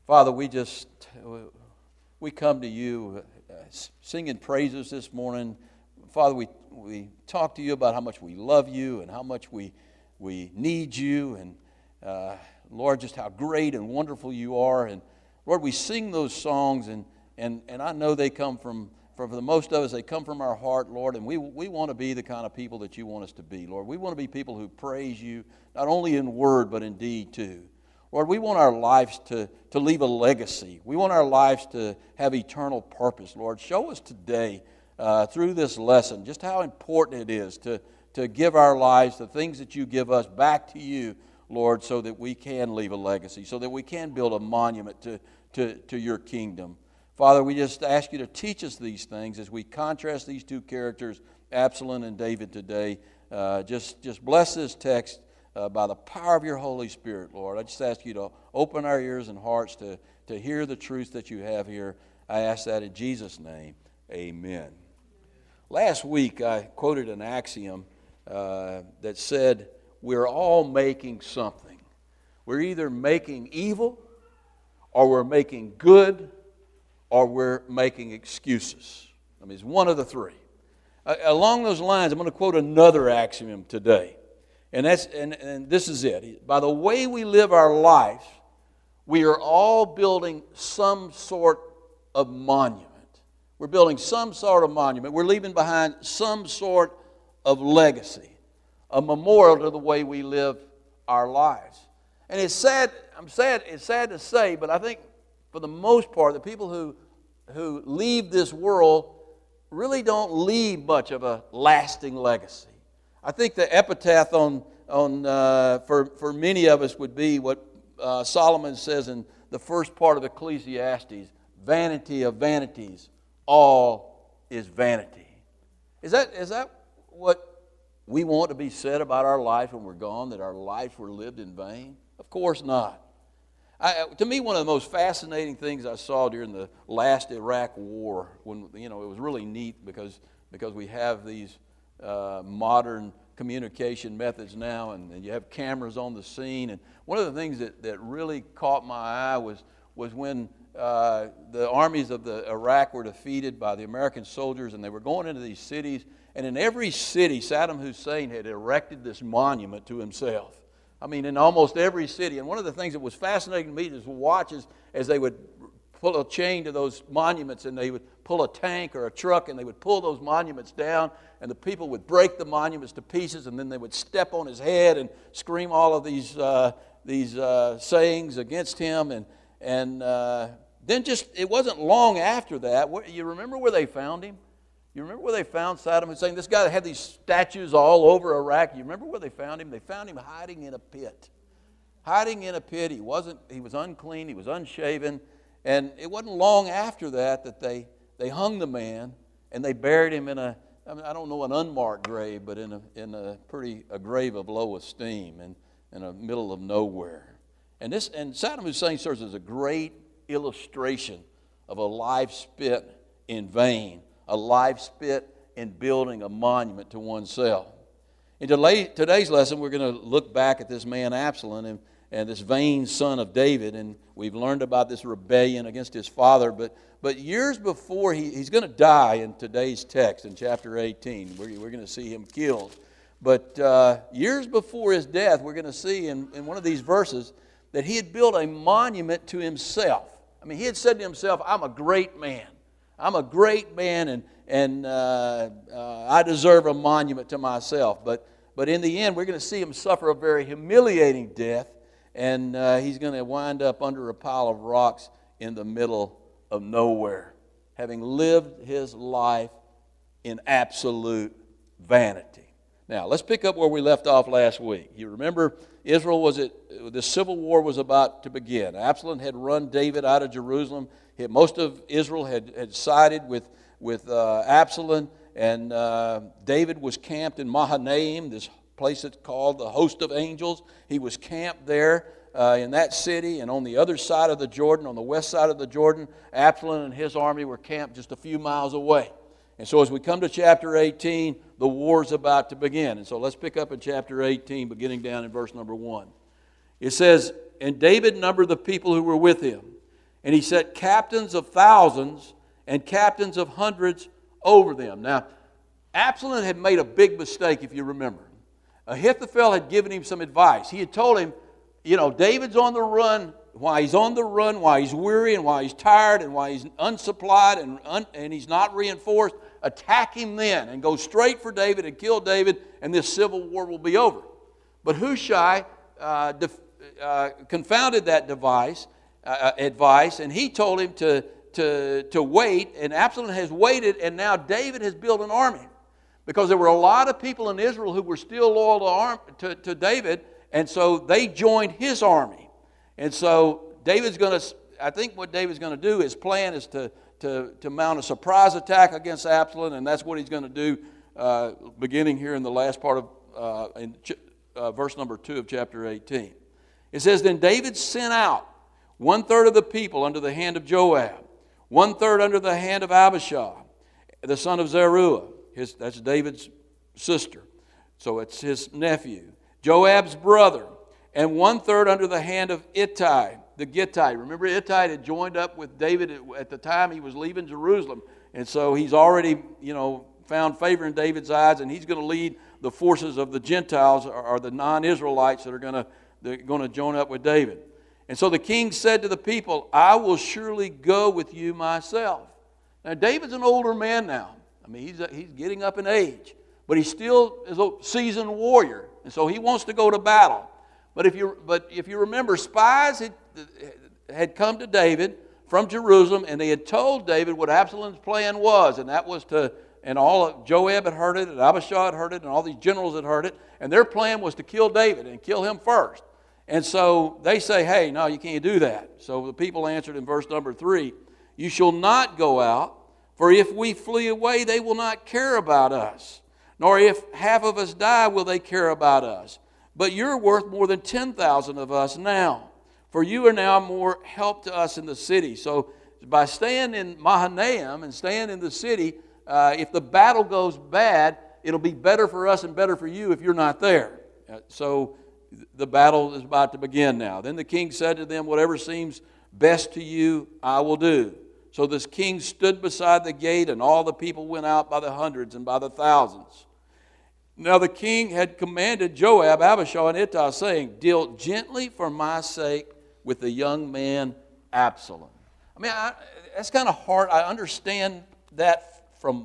Father, we come to you singing praises this morning. Father, we talk to you about how much we love you and how much we need you, and Lord, just how great and wonderful you are. And Lord, we sing those songs, and I know they come from for the most of us, they come from our heart, Lord, and we want to be the kind of people that you want us to be, Lord. We want to be people who praise you, not only in word, but in deed too. Lord, we want our lives to leave a legacy. We want our lives to have eternal purpose, Lord. Show us today through this lesson just how important it is to give our lives, the things that you give us, back to you, Lord, so that we can leave a legacy, so that we can build a monument to your kingdom. Father, we just ask you to teach us these things as we contrast these two characters, Absalom and David, today. Just bless this text by the power of your Holy Spirit, Lord. I just ask you to open our ears and hearts to hear the truth that you have here. I ask that in Jesus' name. Amen. Last week I quoted an axiom that said, we're all making something. We're either making evil, or we're making good, or we're making excuses. I mean, it's one of the three. Along those lines, I'm going to quote another axiom today. And this is it. By the way we live our life, we are all building some sort of monument. We're building some sort of monument. We're leaving behind some sort of legacy, a memorial to the way we live our lives. And it's sad to say, but I think for the most part, the people who leave this world really don't leave much of a lasting legacy. I think the epitaph for many of us would be what Solomon says in the first part of Ecclesiastes: vanity of vanities, all is vanity. Is that what we want to be said about our life when we're gone, that our lives were lived in vain? Of course not. To me, one of the most fascinating things I saw during the last Iraq War, when it was really neat because we have these modern communication methods now, and you have cameras on the scene. And one of the things that really caught my eye was when the armies of Iraq were defeated by the American soldiers, and they were going into these cities. And in every city, Saddam Hussein had erected this monument to himself. I mean, in almost every city. And one of the things that was fascinating to me is to watch as they would pull a chain to those monuments, and they would pull a tank or a truck, and they would pull those monuments down, and the people would break the monuments to pieces, and then they would step on his head and scream all of these sayings against him. And then it wasn't long after that. You remember where they found him? You remember where they found Saddam Hussein? This guy that had these statues all over Iraq. You remember where they found him? They found him hiding in a pit. Hiding in a pit. He was unclean. He was unshaven. And it wasn't long after that they hung the man, and they buried him in I don't know, an unmarked grave, but in a grave of low esteem and in the middle of nowhere. And Saddam Hussein serves as a great illustration of a life spent in vain, a life spent in building a monument to oneself. In today's lesson, we're going to look back at this man Absalom and this vain son of David, and we've learned about this rebellion against his father. But years before he's going to die in today's text in chapter 18, we're going to see him killed. But years before his death, we're going to see in one of these verses that he had built a monument to himself. I mean, he had said to himself, "I'm a great man. I'm a great man, and I deserve a monument to myself." But in the end, we're going to see him suffer a very humiliating death, and he's going to wind up under a pile of rocks in the middle of nowhere, having lived his life in absolute vanity. Now, let's pick up where we left off last week. You remember the civil war was about to begin. Absalom had run David out of Jerusalem. Most of Israel had sided with Absalom, and David was camped in Mahanaim, this place that's called the Host of Angels. He was camped there in that city, and on the other side of the Jordan, on the west side of the Jordan, Absalom and his army were camped just a few miles away. And so as we come to chapter 18, the war's about to begin. And so let's pick up in chapter 18, beginning down in verse number 1. It says, "And David numbered the people who were with him, And he set captains of thousands and captains of hundreds over them. Now, Absalom had made a big mistake, if you remember. Ahithophel had given him some advice. He had told him, David's on the run. Why he's on the run, why he's weary, and why he's tired, and why he's unsupplied, and he's not reinforced. Attack him then, and go straight for David and kill David, and this civil war will be over. But Hushai confounded that advice, and he told him to wait, and Absalom has waited, and now David has built an army. Because there were a lot of people in Israel who were still loyal to David, and so they joined his army. And so I think what David's going to do, his plan is to mount a surprise attack against Absalom, and that's what he's going to do beginning here in the last part of verse number 2 of chapter 18. It says, Then David sent out 1/3 of the people under the hand of Joab, 1/3 under the hand of Abishai, the son of Zeruiah. That's David's sister. So it's his nephew. Joab's brother. And 1/3 under the hand of Ittai, the Gittite. Remember, Ittai had joined up with David at the time he was leaving Jerusalem. And so he's already, found favor in David's eyes, and he's going to lead the forces of the Gentiles, or the non-Israelites that are going to join up with David. And so the king said to the people, I will surely go with you myself. Now, David's an older man now. I mean, he's getting up in age. But he still is a seasoned warrior. And so he wants to go to battle. But if you remember, spies had come to David from Jerusalem, and they had told David what Absalom's plan was, and that was Joab had heard it, and Abishai had heard it, and all these generals had heard it, and their plan was to kill David and kill him first. And so they say, hey, no, you can't do that. So the people answered in verse number 3, You shall not go out, for if we flee away, they will not care about us, nor if half of us die will they care about us. But you're worth more than 10,000 of us now, for you are now more help to us in the city. So by staying in Mahanaim and staying in the city, if the battle goes bad, it'll be better for us and better for you if you're not there. So the battle is about to begin now. Then the king said to them, Whatever seems best to you, I will do. So this king stood beside the gate, and all the people went out by the hundreds and by the thousands. Now the king had commanded Joab, Abishai, and Ittai, saying, Deal gently for my sake with the young man Absalom. I mean, that's kind of hard. I understand that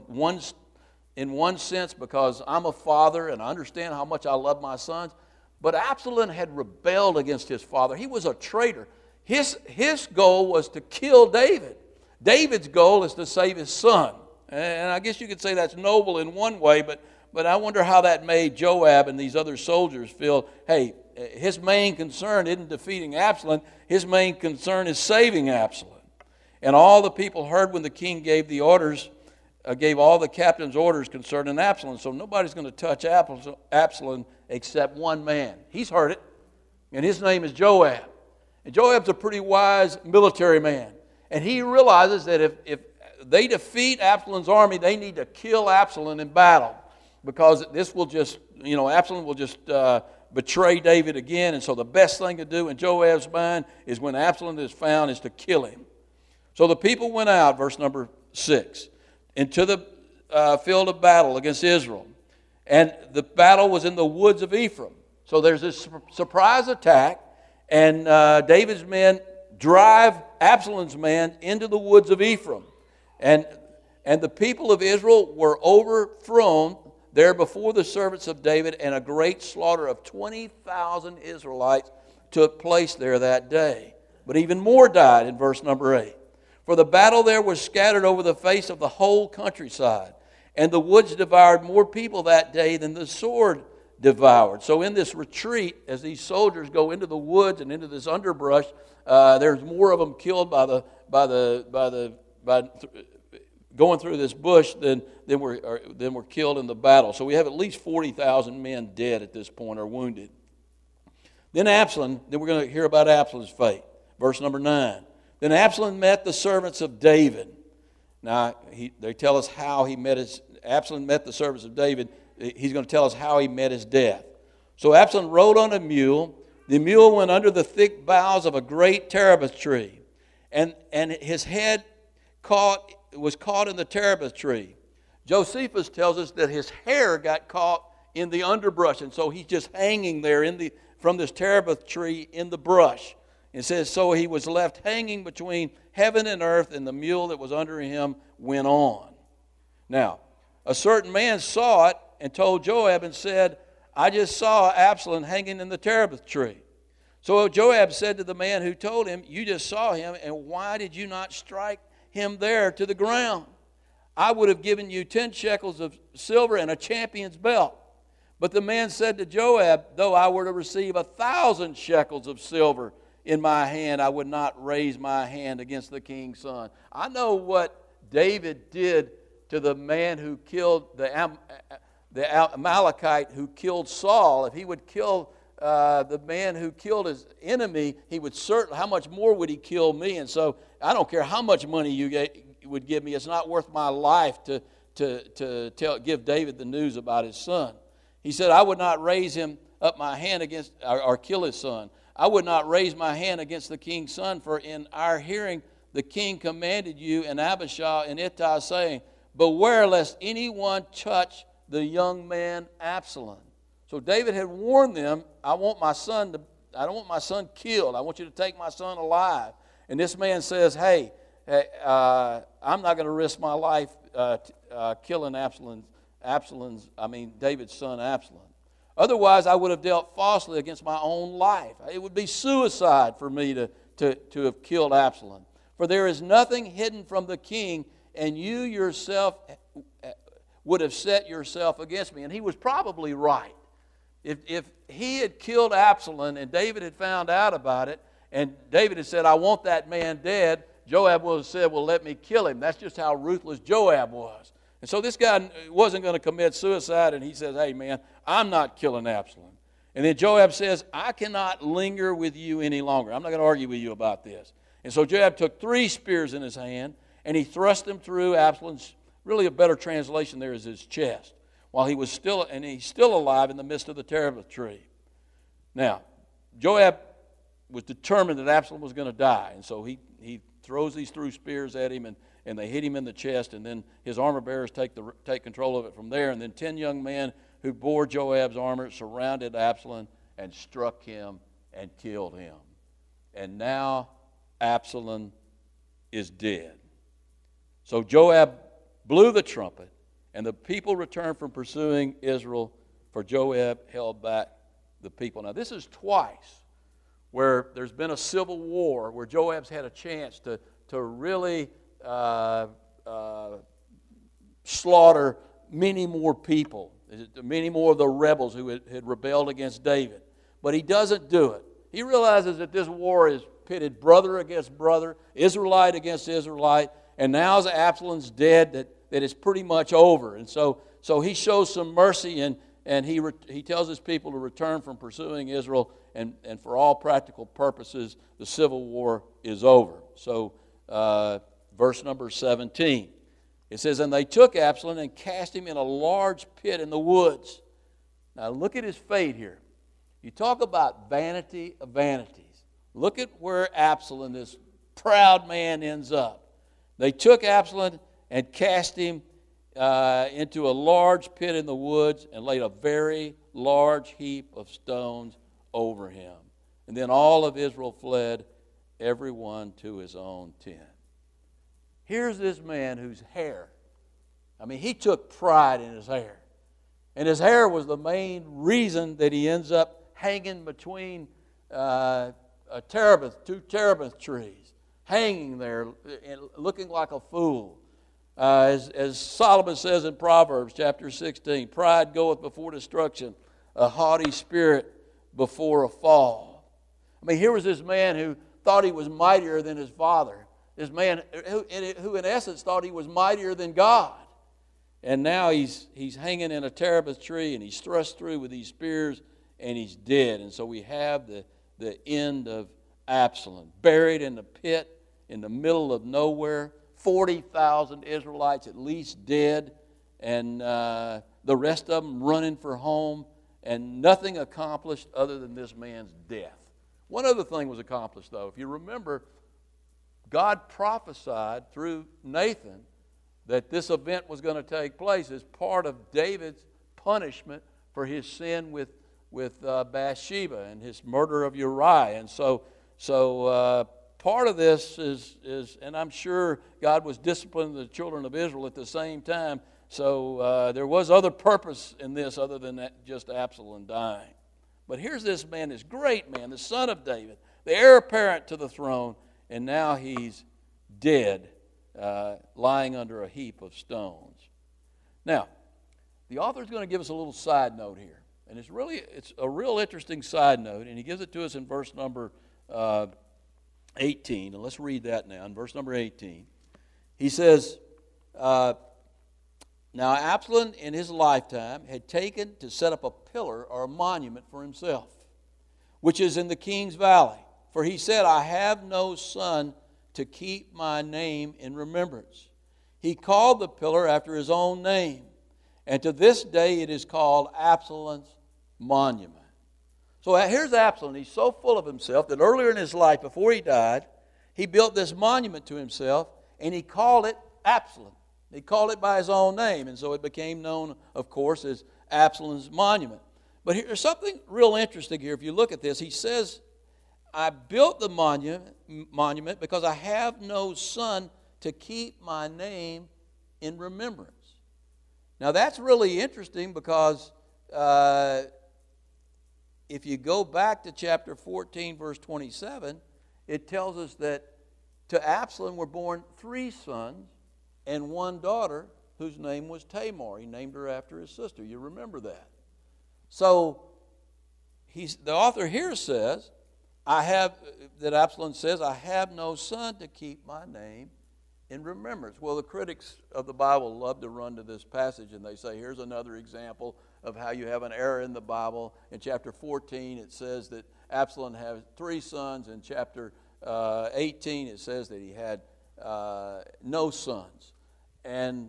in one sense, because I'm a father and I understand how much I love my sons. But Absalom had rebelled against his father. He was a traitor. His goal was to kill David. David's goal is to save his son. And I guess you could say that's noble in one way, but I wonder how that made Joab and these other soldiers feel, hey, his main concern isn't defeating Absalom. His main concern is saving Absalom. And all the people heard when the king gave all the captains orders concerning Absalom. So nobody's going to touch Absalom except one man. He's heard it, and his name is Joab. And Joab's a pretty wise military man. And he realizes that if they defeat Absalom's army, they need to kill Absalom in battle. Because this will just, Absalom will just betray David again. And so the best thing to do in Joab's mind is when Absalom is found is to kill him. So the people went out, verse number 6, into the field of battle against Israel. And the battle was in the woods of Ephraim. So there's this surprise attack, and David's men drive Absalom's men into the woods of Ephraim. And the people of Israel were overthrown there before the servants of David, and a great slaughter of 20,000 Israelites took place there that day. But even more died in verse number 8. For the battle there was scattered over the face of the whole countryside, and the woods devoured more people that day than the sword devoured. So in this retreat, as these soldiers go into the woods and into this underbrush, there's more of them killed by going through this bush than were killed in the battle. So we have at least 40,000 men dead at this point or wounded. Then we're going to hear about Absalom's fate. Verse number 9. Then Absalom met the servants of David. Now, they tell us how Absalom met the servants of David. He's going to tell us how he met his death. So Absalom rode on a mule. The mule went under the thick boughs of a great terebinth tree. and his head was caught in the terebinth tree. Josephus tells us that his hair got caught in the underbrush, and so he's just hanging there from this terebinth tree in the brush. It says, so he was left hanging between heaven and earth, and the mule that was under him went on. Now, a certain man saw it and told Joab and said, I just saw Absalom hanging in the terebinth tree. So Joab said to the man who told him, you just saw him, and why did you not strike him there to the ground? I would have given you 10 shekels of silver and a champion's belt. But the man said to Joab, though I were to receive 1,000 shekels of silver in my hand, I would not raise my hand against the king's son. I know what David did to the man who killed the Amalekite who killed Saul. If he would kill the man who killed his enemy, he would certainly, how much more would he kill me? And so I don't care how much money you would give me. It's not worth my life to give David the news about his son. He said, I would not raise him up my hand against, or kill his son. I would not raise my hand against the king's son, for in our hearing the king commanded you and Abishai and Ittai, saying, beware lest anyone touch the young man Absalom. So David had warned them, I don't want my son killed. I want you to take my son alive. And this man says, hey, I'm not going to risk my life killing David's son Absalom. Otherwise, I would have dealt falsely against my own life. It would be suicide for me to have killed Absalom. For there is nothing hidden from the king, and you yourself would have set yourself against me. And he was probably right. If he had killed Absalom and David had found out about it, and David had said, I want that man dead, Joab would have said, well, let me kill him. That's just how ruthless Joab was. And so this guy wasn't going to commit suicide, and he says, hey, man, I'm not killing Absalom. And then Joab says, I cannot linger with you any longer. I'm not going to argue with you about this. And so Joab took 3 spears in his hand, and he thrust them through Absalom's, really a better translation there is his chest, while he's still alive in the midst of the terebinth tree. Now, Joab was determined that Absalom was going to die, and so he throws these 3 spears at him, and they hit him in the chest, and then his armor bearers take control of it from there, and then 10 young men who bore Joab's armor surrounded Absalom and struck him and killed him. And now Absalom is dead. So Joab blew the trumpet, and the people returned from pursuing Israel, for Joab held back the people. Now this is twice where there's been a civil war, where Joab's had a chance to really slaughter many more people, many more of the rebels who had rebelled against David. But he doesn't do it. He realizes that this war is pitted brother against brother, Israelite against Israelite, and now as Absalom's dead, that it's pretty much over. And so he shows some mercy, and he tells his people to return from pursuing Israel, and for all practical purposes, the civil war is over. So verse number 17, it says, and they took Absalom and cast him in a large pit in the woods. Now look at his fate here. You talk about vanity of vanities. Look at where Absalom, this proud man, ends up. They took Absalom and cast him into a large pit in the woods and laid a very large heap of stones over him. And then all of Israel fled, everyone to his own tent. Here's this man whose hair, he took pride in his hair. And his hair was the main reason that he ends up hanging between 2 terebinth trees, hanging there and looking like a fool. As Solomon says in Proverbs chapter 16, pride goeth before destruction, a haughty spirit before a fall. Here was this man who thought he was mightier than his father. This man who in essence thought he was mightier than God. And now he's hanging in a terebinth tree, and he's thrust through with these spears, and he's dead. And so we have the end of Absalom, buried in the pit in the middle of nowhere, 40,000 Israelites at least dead, and the rest of them running for home, and nothing accomplished other than this man's death. One other thing was accomplished, though. If you remember, God prophesied through Nathan that this event was going to take place as part of David's punishment for his sin with Bathsheba and his murder of Uriah. And so part of this is, and I'm sure God was disciplining the children of Israel at the same time, so there was other purpose in this other than that, just Absalom dying. But here's this man, this great man, the son of David, the heir apparent to the throne, and now he's dead, lying under a heap of stones. Now, the author is going to give us a little side note here. And it's a real interesting side note, and he gives it to us in verse number 18. And let's read that now. In verse number 18, he says, Now Absalom in his lifetime had taken to set up a pillar or a monument for himself, which is in the king's valley. For he said, I have no son to keep my name in remembrance. He called the pillar after his own name, and to this day it is called Absalom's monument. So here's Absalom. He's so full of himself that earlier in his life, before he died, he built this monument to himself, and he called it Absalom. He called it by his own name, and so it became known, of course, as Absalom's monument. But here's something real interesting here. If you look at this, he says, I built the monument because I have no son to keep my name in remembrance. Now that's really interesting because if you go back to chapter 14, verse 27, it tells us that to Absalom were born 3 sons and 1 daughter whose name was Tamar. He named her after his sister. You remember that. So the author here says, Absalom says, I have no son to keep my name in remembrance. Well, the critics of the Bible love to run to this passage, and they say, here's another example of how you have an error in the Bible. In chapter 14, it says that Absalom had 3 sons. In chapter 18, it says that he had no sons. And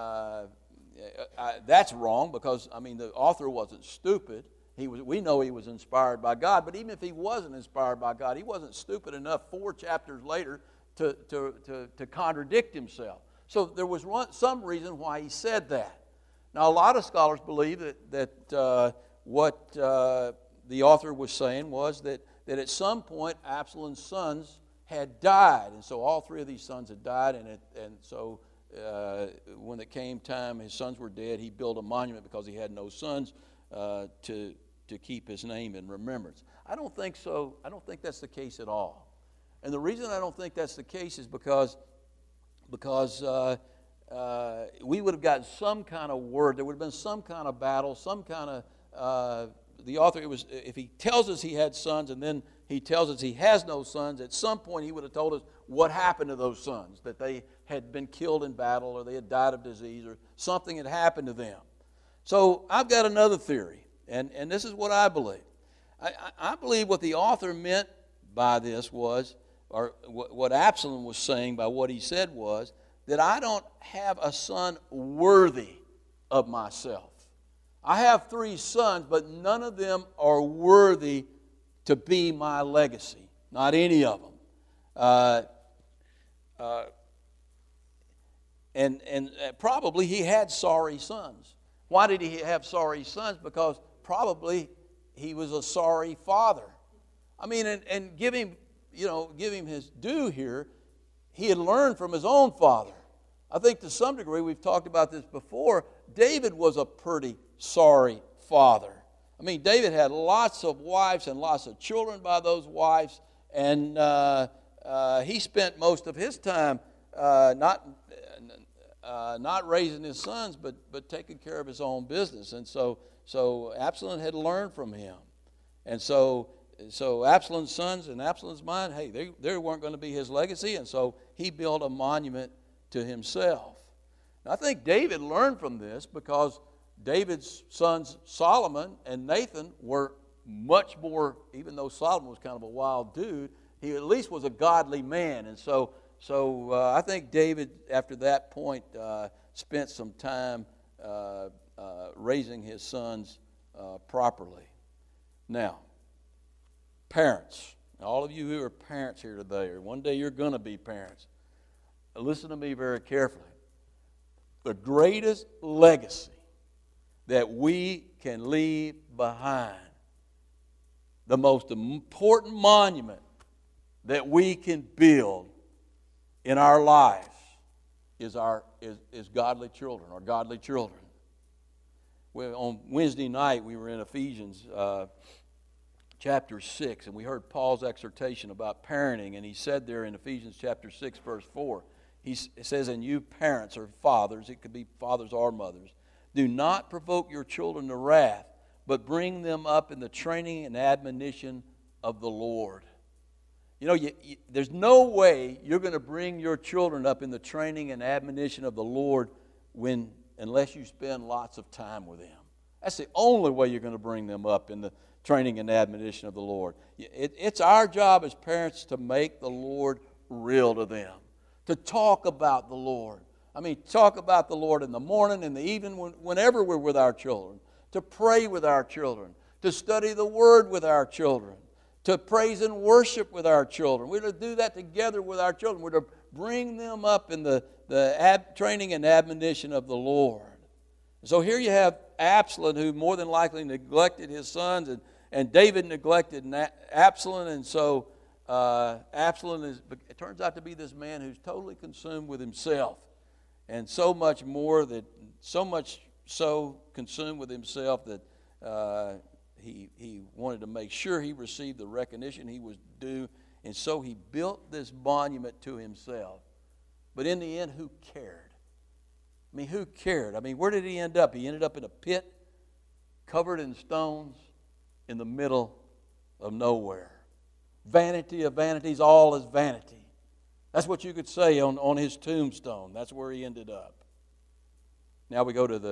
that's wrong because, the author wasn't stupid. We know he was inspired by God, but even if he wasn't inspired by God, he wasn't stupid enough 4 chapters later to contradict himself. So there was some reason why he said that. Now, a lot of scholars believe that what the author was saying was that at some point Absalom's sons had died, and so all 3 of these sons had died, and so when it came time, his sons were dead. He built a monument because he had no sons to keep his name in remembrance. I don't think so. I don't think that's the case at all. And the reason I don't think that's the case is because we would have gotten some kind of word. There would have been some kind of battle, some kind of the author. If he tells us he had sons and then he tells us he has no sons, at some point he would have told us what happened to those sons, that they had been killed in battle or they had died of disease or something had happened to them. So I've got another theory, and this is what I believe. I believe what the author meant by this was, or what Absalom was saying by what he said was, that I don't have a son worthy of myself. I have 3 sons, but none of them are worthy to be my legacy. Not any of them. And probably he had sorry sons. Why did he have sorry sons? Because probably he was a sorry father. And give him his due here. He had learned from his own father. I think to some degree, we've talked about this before, David was a pretty sorry father. David had lots of wives and lots of children by those wives, and he spent most of his time not raising his sons, but taking care of his own business. And so Absalom had learned from him. And so Absalom's sons and Absalom's mind, hey, they weren't going to be his legacy, and so he built a monument to himself. Now, I think David learned from this because David's sons Solomon and Nathan were much more, even though Solomon was kind of a wild dude, he at least was a godly man. And so I think David, after that point, spent some time raising his sons properly. Now, parents. all of you who are parents here today, or one day you're going to be parents, listen to me very carefully. The greatest legacy that we can leave behind, the most important monument that we can build in our lives is godly children, or godly children. On Wednesday night, we were in Ephesians chapter 6, and we heard Paul's exhortation about parenting, and he said there in Ephesians chapter 6, verse 4, he says, and you parents or fathers, it could be fathers or mothers, do not provoke your children to wrath, but bring them up in the training and admonition of the Lord. You know, there's no way you're going to bring your children up in the training and admonition of the Lord unless you spend lots of time with them. That's the only way you're going to bring them up in the training and admonition of the Lord. It's our job as parents to make the Lord real to them, to talk about the Lord. I mean, talk about the Lord in the morning, in the evening, whenever we're with our children, to pray with our children, to study the Word with our children, to praise and worship with our children. We're to do that together with our children. We're to bring them up in the training and admonition of the Lord. So here you have Absalom, who more than likely neglected his sons, and David neglected Absalom, and so Absalom it turns out to be this man who's totally consumed with himself, and so much so consumed with himself that he wanted to make sure he received the recognition he was due, and so he built this monument to himself. But in the end, who cared? I mean, who cared? I mean, where did he end up? He ended up in a pit, covered in stones, in the middle of nowhere. Vanity of vanities, all is vanity. That's what you could say on his tombstone. That's where he ended up. Now we go to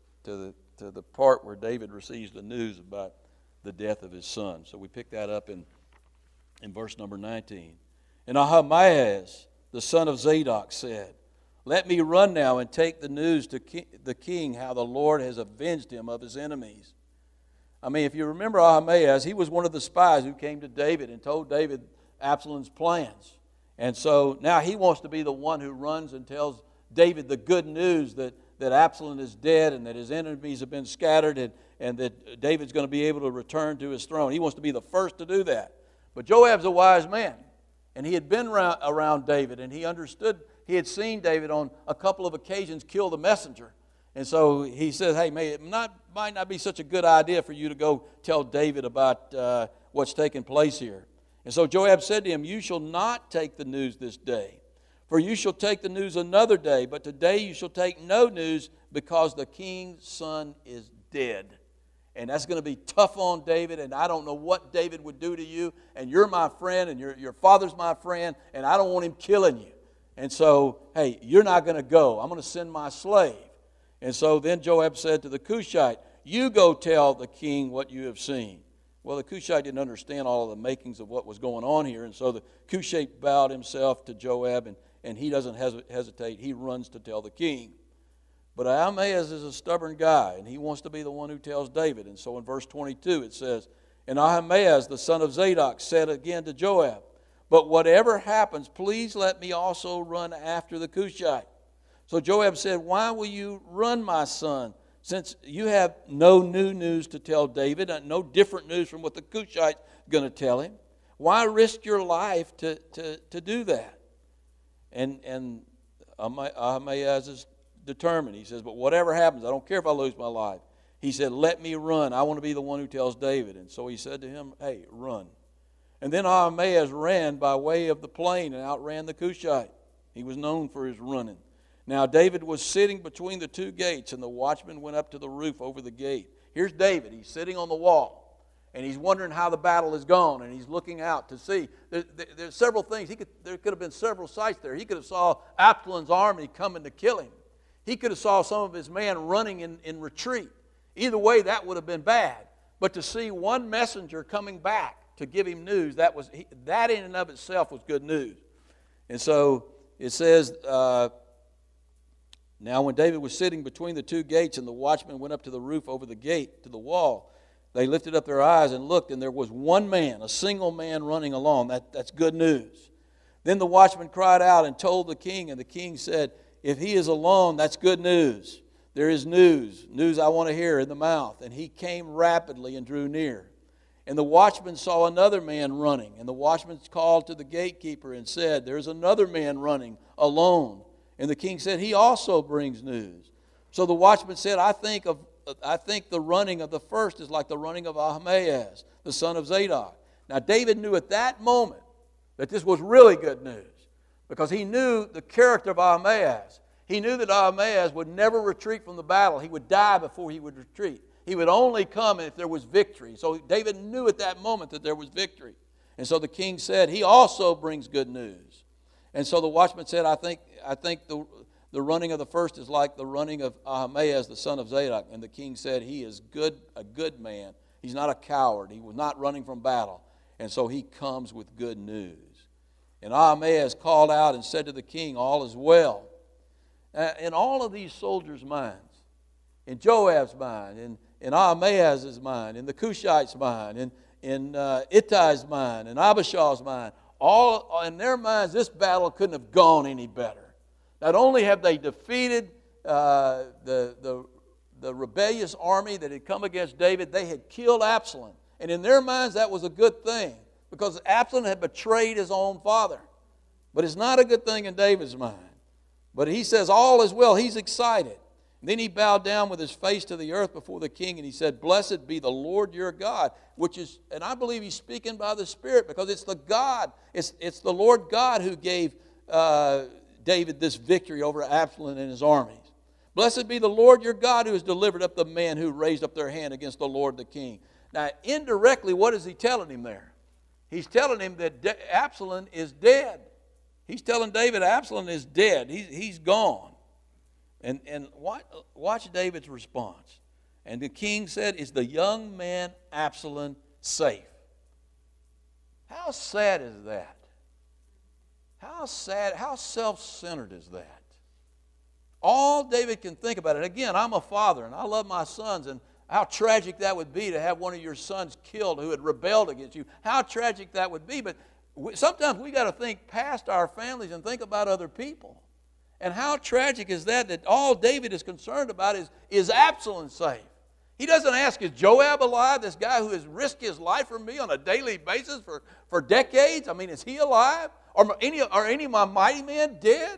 the part where David receives the news about the death of his son. So we pick that up in verse number 19. And Ahimaaz, the son of Zadok, said, let me run now and take the news to the king how the Lord has avenged him of his enemies. I mean, if you remember Ahimaaz, he was one of the spies who came to David and told David Absalom's plans. And so now he wants to be the one who runs and tells David the good news that Absalom is dead and that his enemies have been scattered and that David's going to be able to return to his throne. He wants to be the first to do that. But Joab's a wise man, and he had been around David, and he understood. He had seen David on a couple of occasions kill the messenger. And so he says, hey, it might not be such a good idea for you to go tell David about what's taking place here. And so Joab said to him, you shall not take the news this day, for you shall take the news another day, but today you shall take no news because the king's son is dead. And that's going to be tough on David, and I don't know what David would do to you, and you're my friend, and your father's my friend, and I don't want him killing you. And so, hey, you're not going to go. I'm going to send my slave. And so then Joab said to the Cushite, you go tell the king what you have seen. Well, the Cushite didn't understand all of the makings of what was going on here, and so the Cushite bowed himself to Joab, and he doesn't hesitate. He runs to tell the king. But Ahimaaz is a stubborn guy, and he wants to be the one who tells David. And so in verse 22 it says, and Ahimaaz, the son of Zadok, said again to Joab, but whatever happens, please let me also run after the Cushite. So Joab said, why will you run, my son, since you have no new news to tell David, no different news from what the Cushite's going to tell him? Why risk your life to do that? And Ahimaaz is determined. He says, but whatever happens, I don't care if I lose my life. He said, let me run. I want to be the one who tells David. And so he said to him, hey, run. And then Ahimaaz ran by way of the plain and outran the Cushite. He was known for his running. Now David was sitting between the two gates, and the watchman went up to the roof over the gate. Here's David. He's sitting on the wall, and he's wondering how the battle has gone, and he's looking out to see. There's several things. There could have been several sights there. He could have saw Absalom's army coming to kill him. He could have saw some of his men running in retreat. Either way, that would have been bad. But to see one messenger coming back to give him news, that in and of itself was good news. And so it says, now when David was sitting between the two gates and the watchman went up to the roof over the gate to the wall, They lifted up their eyes and looked, and there was one man, a single man running along. That's good news. Then the watchman cried out and told the king, and the king said, if he is alone, that's good news. There is news I want to hear in the mouth. And he came rapidly and drew near. And the watchman saw another man running. And the watchman called to the gatekeeper and said, there's another man running alone. And the king said, he also brings news. So the watchman said, I think the running of the first is like the running of Ahimaaz, the son of Zadok. Now David knew at that moment that this was really good news, because he knew the character of Ahimaaz. He knew that Ahimaaz would never retreat from the battle. He would die before he would retreat. He would only come if there was victory. So David knew at that moment that there was victory. And so the king said, he also brings good news. And so the watchman said, I think the running of the first is like the running of Ahimaaz, the son of Zadok. And the king said, he is a good man. He's not a coward. He was not running from battle. And so he comes with good news. And Ahimaaz called out and said to the king, all is well. In all of these soldiers' minds, in Joab's mind, in Ahimaaz's mind, in the Cushites' mind, in Ittai's mind, in Abishai's mind, all in their minds, this battle couldn't have gone any better. Not only have they defeated the rebellious army that had come against David, they had killed Absalom. And in their minds, that was a good thing, because Absalom had betrayed his own father. But it's not a good thing in David's mind. But he says all is well. He's excited. And then he bowed down with his face to the earth before the king, and he said, blessed be the Lord your God, which is, and I believe he's speaking by the Spirit, because it's the God, it's the Lord God who gave David this victory over Absalom and his armies. Blessed be the Lord your God, who has delivered up the men who raised up their hand against the Lord the king. Now, indirectly, what is he telling him there? He's telling him that Absalom is dead. He's telling David Absalom is dead. He's gone. And watch David's response. And the king said, is the young man Absalom safe? How sad is that? How sad, how self-centered is that? All David can think about it. Again, I'm a father, and I love my sons, and how tragic that would be to have one of your sons killed who had rebelled against you. How tragic that would be. But sometimes we got to think past our families and think about other people. And how tragic is that all David is concerned about is Absalom safe? He doesn't ask, is Joab alive, this guy who has risked his life for me on a daily basis for decades? I mean, is he alive? Are any of my mighty men dead?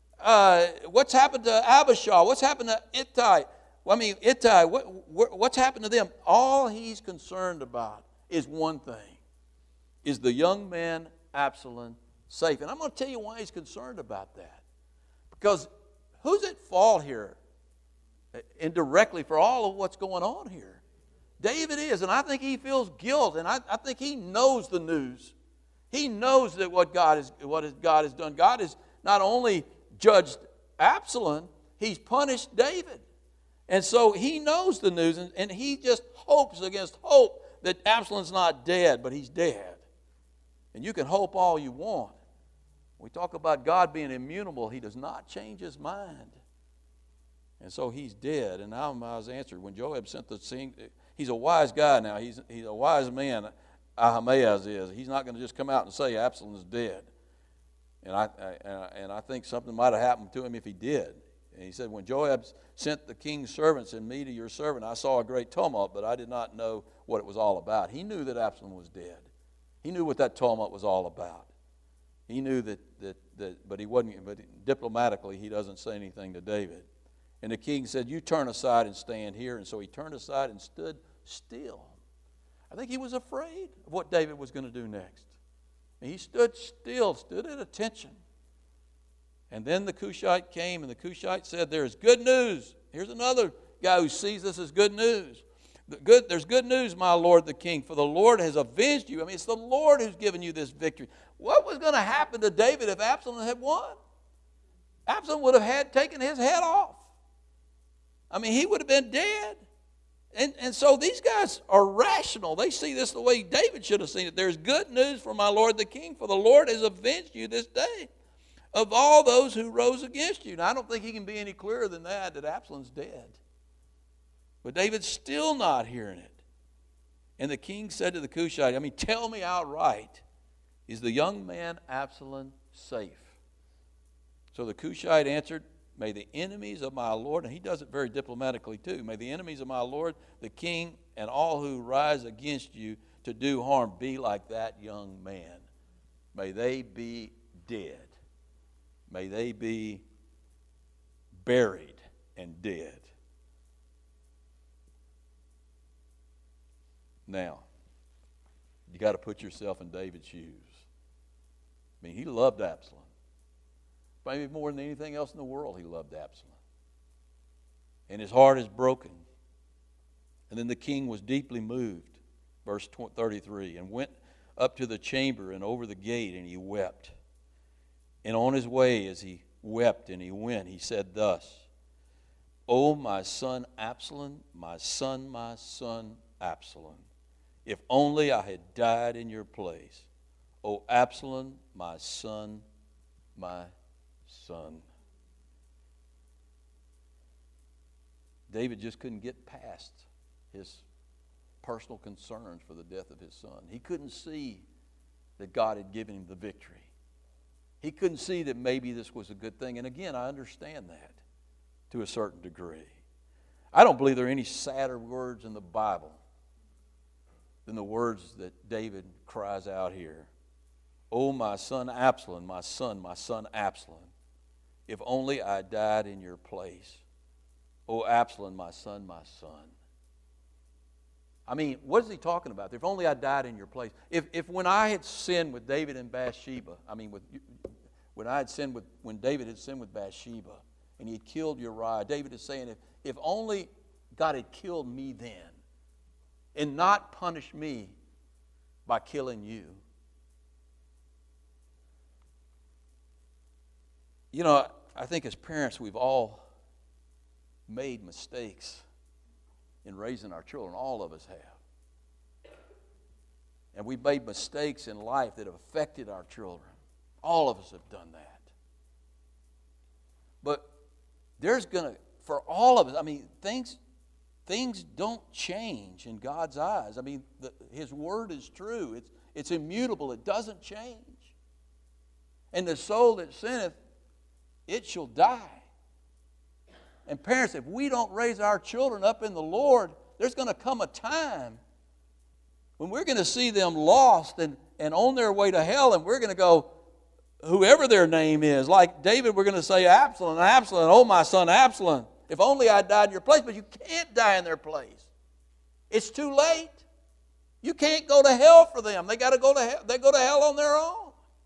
What's happened to Abishai? What's happened to Ittai? Ittai, what's happened to them? All he's concerned about is one thing. Is the young man Absalom safe? And I'm going to tell you why he's concerned about that. Because who's at fault here indirectly for all of what's going on here? David is, and I think he feels guilt, and I think he knows the news. He knows that what God has done. God has not only judged Absalom, he's punished David. And so he knows the news, and he just hopes against hope that Absalom's not dead, but he's dead. And you can hope all you want. We talk about God being immutable. He does not change his mind. And so he's dead. And Ahimaaz answered, when Joab sent the king, he's a wise guy now. He's a wise man, Ahimaaz is. He's not going to just come out and say Absalom is dead. And I think something might have happened to him if he did. And he said, when Joab sent the king's servants and me to your servant, I saw a great tumult, but I did not know what it was all about. He knew that Absalom was dead. He knew what that tumult was all about. He knew that but he wasn't. But diplomatically, he doesn't say anything to David. And the king said, "You turn aside and stand here." And so he turned aside and stood still. I think he was afraid of what David was going to do next. And he stood still, stood at attention. And then the Cushite came, and the Cushite said, "There is good news." Here's another guy who sees this as good news. There's good news, my lord the king, for the Lord has avenged you. I mean, it's the Lord who's given you this victory. What was going to happen to David if Absalom had won? Absalom would have taken his head off. I mean, he would have been dead. And so these guys are rational. They see this the way David should have seen it. There's good news for my lord the king, for the Lord has avenged you this day of all those who rose against you. Now, I don't think he can be any clearer than that Absalom's dead. But David's still not hearing it. And the king said to the Cushite, tell me outright, is the young man Absalom safe? So the Cushite answered, may the enemies of my Lord, and he does it very diplomatically too, may the enemies of my Lord, the king, and all who rise against you to do harm be like that young man. May they be dead. May they be buried and dead. Now, you got to put yourself in David's shoes. He loved Absalom. Maybe more than anything else in the world, he loved Absalom. And his heart is broken. And then the king was deeply moved, verse 33, and went up to the chamber and over the gate, and he wept. And on his way, as he wept and he went, he said thus, O my son Absalom, my son Absalom, if only I had died in your place. O Absalom, my son, my son. David just couldn't get past his personal concerns for the death of his son. He couldn't see that God had given him the victory. He couldn't see that maybe this was a good thing. And again, I understand that to a certain degree. I don't believe there are any sadder words in the Bible than the words that David cries out here. Oh, my son Absalom, my son Absalom, if only I died in your place. Oh, Absalom, my son, my son. What is he talking about? If only I died in your place. If when I had sinned with David and Bathsheba, when David had sinned with Bathsheba and he had killed Uriah, David is saying, if only God had killed me then and not punished me by killing you. I think as parents we've all made mistakes in raising our children. All of us have. And we've made mistakes in life that have affected our children. All of us have done that. But for all of us, things don't change in God's eyes. His word is true. It's immutable. It doesn't change. And the soul that sinneth, it shall die. And parents, if we don't raise our children up in the Lord, there's going to come a time when we're going to see them lost and on their way to hell, and we're going to go, whoever their name is, like David, we're going to say, Absalom, oh my son Absalom, if only I died in your place. But you can't die in their place. It's too late. You can't go to hell for them. They got to go to hell. They go to hell on their own.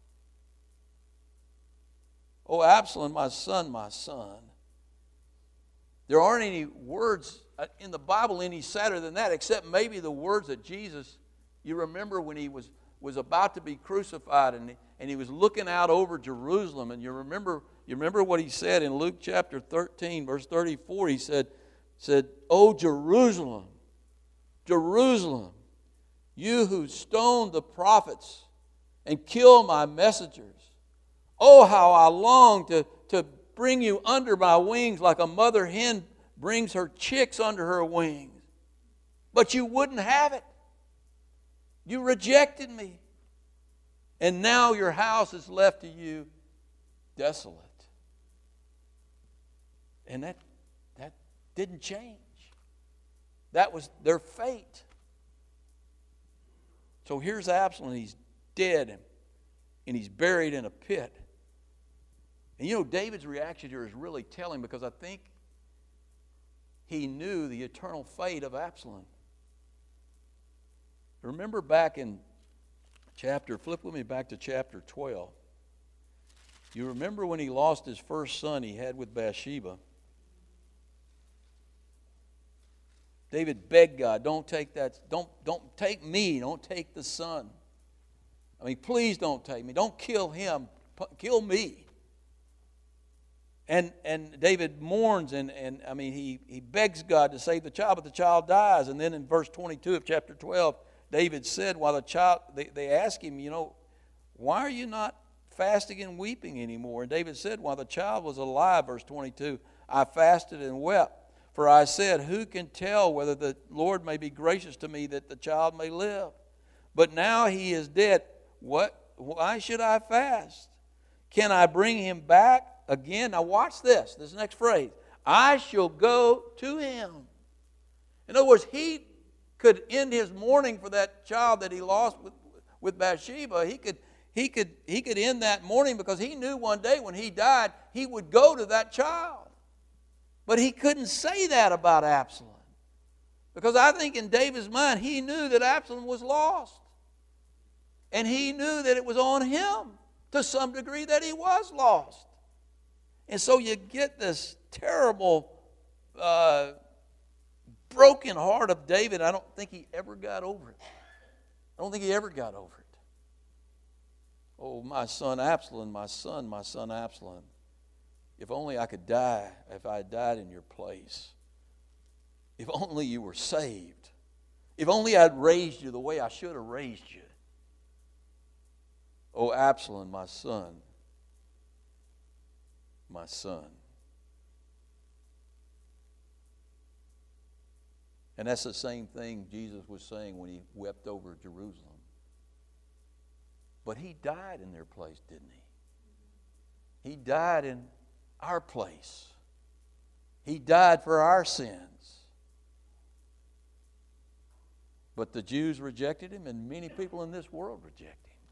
Oh, Absalom, my son. There aren't any words in the Bible any sadder than that, except maybe the words that Jesus, you remember when he was about to be crucified and he was looking out over Jerusalem, and you remember what he said in Luke chapter 13, verse 34. He said, "Oh, Jerusalem, Jerusalem, you who stoned the prophets and killed my messengers. Oh, how I long to bring you under my wings like a mother hen brings her chicks under her wings. But you wouldn't have it. You rejected me. And now your house is left to you desolate." And that didn't change. That was their fate. So here's Absalom. He's dead and he's buried in a pit. And David's reaction here is really telling, because I think he knew the eternal fate of Absalom. Remember back in flip with me back to chapter 12. You remember when he lost his first son he had with Bathsheba. David begged God, don't take that, don't take me, don't take the son. Please don't take me. Don't kill him. Kill me. And David mourns and he begs God to save the child, but the child dies. And then in verse 22 of chapter 12, David said, while the child, they asked him, why are you not fasting and weeping anymore? And David said, while the child was alive, verse 22, I fasted and wept. For I said, who can tell whether the Lord may be gracious to me that the child may live? But now he is dead. Why should I fast? Can I bring him back again? Now watch this next phrase. I shall go to him. In other words, he could end his mourning for that child that he lost with Bathsheba. He could end that mourning because he knew one day when he died, he would go to that child. But he couldn't say that about Absalom. Because I think in David's mind, he knew that Absalom was lost. And he knew that it was on him to some degree that he was lost. And so you get this terrible broken heart of David. I don't think he ever got over it. I don't think he ever got over it. Oh, my son Absalom, my son Absalom. If only I could die, if I had died in your place. If only you were saved. If only I'd raised you the way I should have raised you. Oh, Absalom, my son. My son. And that's the same thing Jesus was saying when he wept over Jerusalem. But he died in their place, didn't he? He died in our place. He died for our sins. But the Jews rejected him, and many people in this world reject him.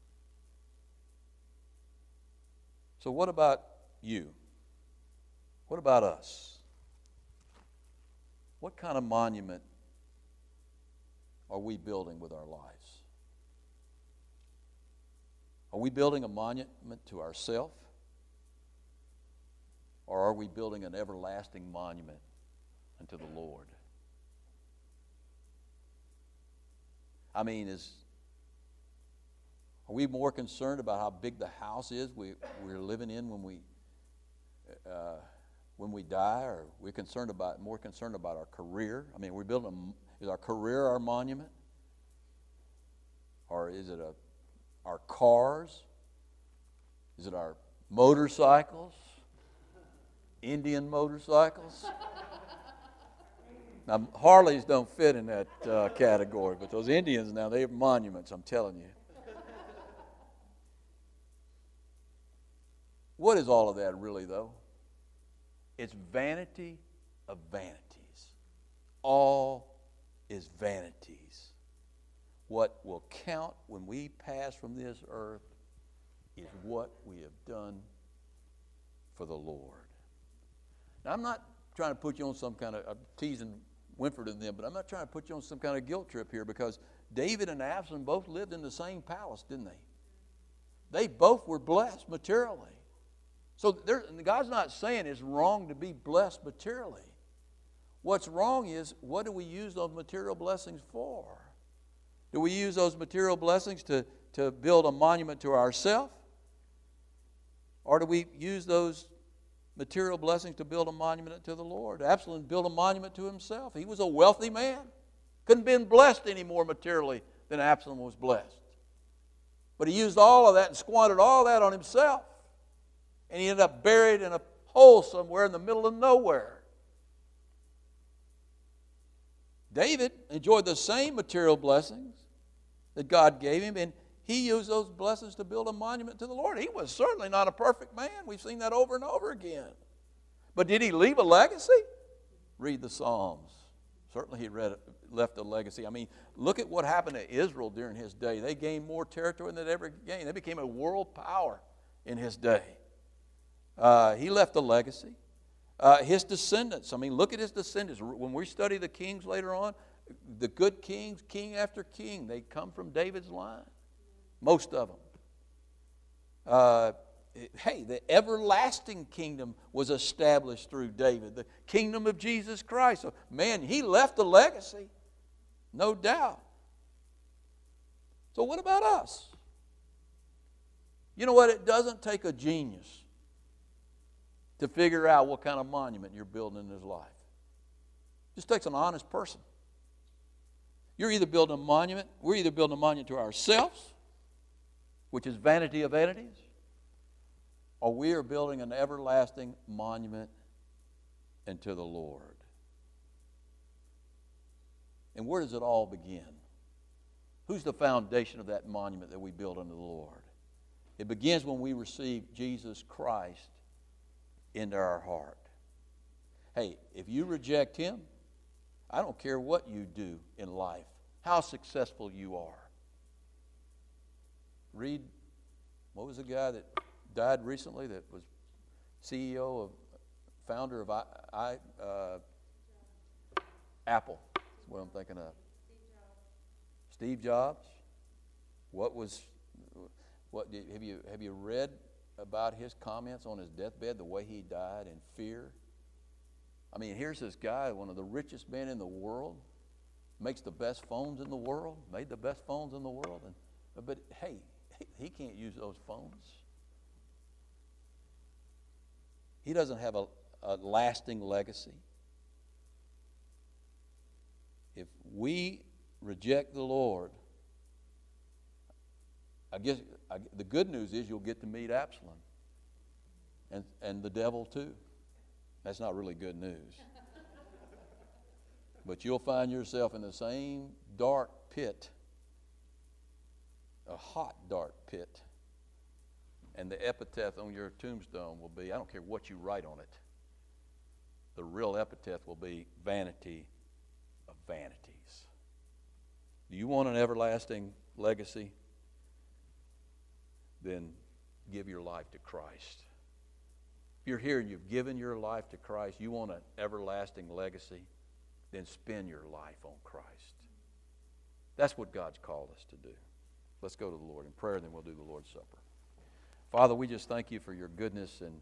So what about you? What about us? What kind of monument are we building with our lives? Are we building a monument to ourselves? Or are we building an everlasting monument unto the Lord? I mean, are we more concerned about how big the house is we're living in when we die, or we're more concerned about our career? I mean, is our career our monument, or is it our cars? Is it our motorcycles? Indian motorcycles? Now, Harleys don't fit in that category, but those Indians now, they're monuments, I'm telling you. What is all of that really, though? It's vanity of vanities. All is vanities. What will count when we pass from this earth is what we have done for the Lord. Now, I'm not trying to put you on some kind of, I'm teasing Winford and them, but I'm not trying to put you on some kind of guilt trip here, because David and Absalom both lived in the same palace, didn't they? They both were blessed materially. So God's not saying it's wrong to be blessed materially. What's wrong is, what do we use those material blessings for? Do we use those material blessings to build a monument to ourselves? Or do we use those material blessings to build a monument to the Lord? Absalom built a monument to himself. He was a wealthy man. Couldn't have been blessed any more materially than Absalom was blessed. But he used all of that and squandered all that on himself. And he ended up buried in a hole somewhere in the middle of nowhere. David enjoyed the same material blessings that God gave him, and he used those blessings to build a monument to the Lord. He was certainly not a perfect man. We've seen that over and over again. But did he leave a legacy? Read the Psalms. Certainly he left a legacy. I mean, look at what happened to Israel during his day. They gained more territory than they'd ever gained. They became a world power in his day. He left a legacy. His descendants, I mean, look at his descendants. When we study the kings later on, the good kings, king after king, they come from David's line. Most of them. The everlasting kingdom was established through David. The kingdom of Jesus Christ. So, man, he left a legacy. No doubt. So what about us? You know what? It doesn't take a genius to figure out what kind of monument you're building in his life. It just takes an honest person. You're either building a monument, we're either building a monument to ourselves, which is vanity of vanities, or we are building an everlasting monument unto the Lord. And where does it all begin? Who's the foundation of that monument that we build unto the Lord? It begins when we receive Jesus Christ into our heart. Hey, if you reject Him, I don't care what you do in life, how successful you are. Read, what was the guy that died recently that was founder of Apple? That's what I'm thinking of. Steve Jobs. Have you read about his comments on his deathbed, the way he died in fear? I mean, here's this guy, one of the richest men in the world, makes the best phones in the world, made the best phones in the world, but hey, he can't use those phones. He doesn't have a lasting legacy. If we reject the Lord, I guess the good news is you'll get to meet Absalom and the devil too. That's not really good news. But you'll find yourself in the same dark pit, a hot dark pit. And the epitaph on your tombstone will be, I don't care what you write on it, the real epitaph will be vanity of vanities. Do you want an everlasting legacy? Then give your life to Christ. If you're here and you've given your life to Christ, you want an everlasting legacy, then spend your life on Christ. That's what God's called us to do. Let's go to the Lord in prayer, and then we'll do the Lord's Supper. Father, we just thank you for your goodness and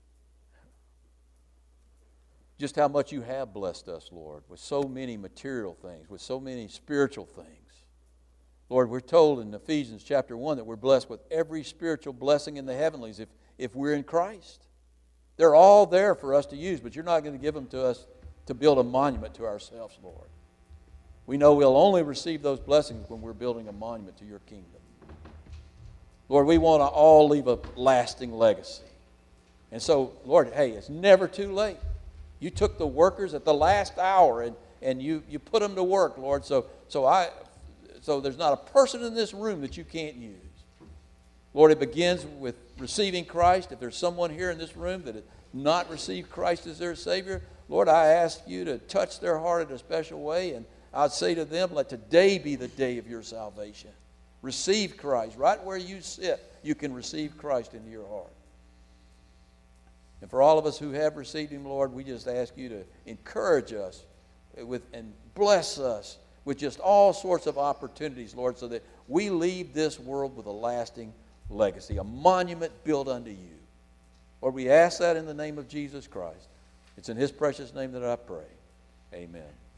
just how much you have blessed us, Lord, with so many material things, with so many spiritual things. Lord, we're told in Ephesians chapter 1 that we're blessed with every spiritual blessing in the heavenlies if we're in Christ. They're all there for us to use, but you're not going to give them to us to build a monument to ourselves, Lord. We know we'll only receive those blessings when we're building a monument to your kingdom. Lord, we want to all leave a lasting legacy. And so, Lord, hey, it's never too late. You took the workers at the last hour and you put them to work, Lord. So there's not a person in this room that you can't use. Lord, it begins with receiving Christ. If there's someone here in this room that has not received Christ as their Savior, Lord, I ask you to touch their heart in a special way. And I'd say to them, let today be the day of your salvation. Receive Christ. Right where you sit, you can receive Christ into your heart. And for all of us who have received Him, Lord, we just ask you to encourage us and bless us with just all sorts of opportunities, Lord, so that we leave this world with a lasting legacy, a monument built unto you. Lord, we ask that in the name of Jesus Christ. It's in His precious name that I pray. Amen.